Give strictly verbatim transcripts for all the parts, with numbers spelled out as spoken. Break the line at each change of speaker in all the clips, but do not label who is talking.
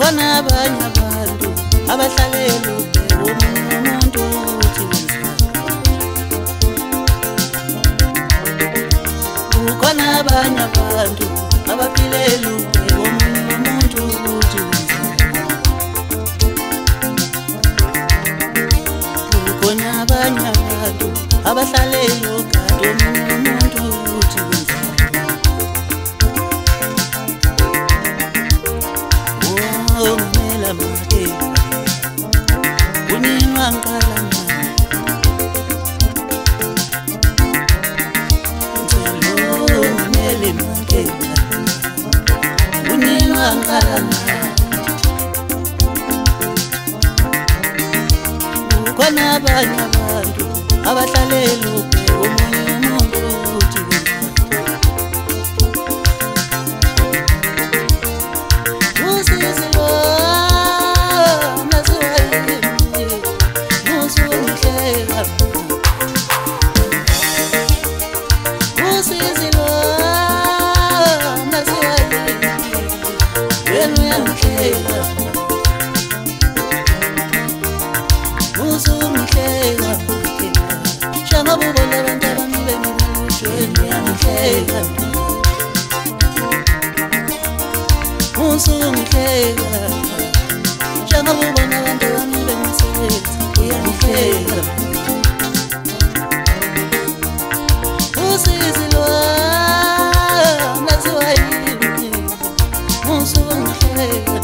kukhona abanye abantu abahlalela ubheka omunye umuntu ukuthi wenzani. Kukhona abanye abantu abaphilela ubheka omunye umuntu ukuthi wenzani. Kukhona abanye abantu abahlalela ugada omunye umuntu ukuthi wenzani. Oh, ngimela makela unina ngalana ngelo ngimele makela unina ngalana. Kukhona abanye abantu abahlalela ubheka omunye umuntu ukuthi usizi lo naziwayini nusumhleka. Usizi lo naziwayini wena uyangihleka nusumhleka. Shangabe ubona abantu abami bemilishweni uyangihleka usungihleka. Shangabe ubona abantu abami bemisebenzi uyangihleka. Usizi lo naziwayini usungihleka.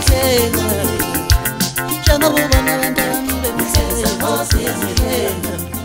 Usungihleka, shangabe ubona abantu abami bemisebenzi uyangihleka.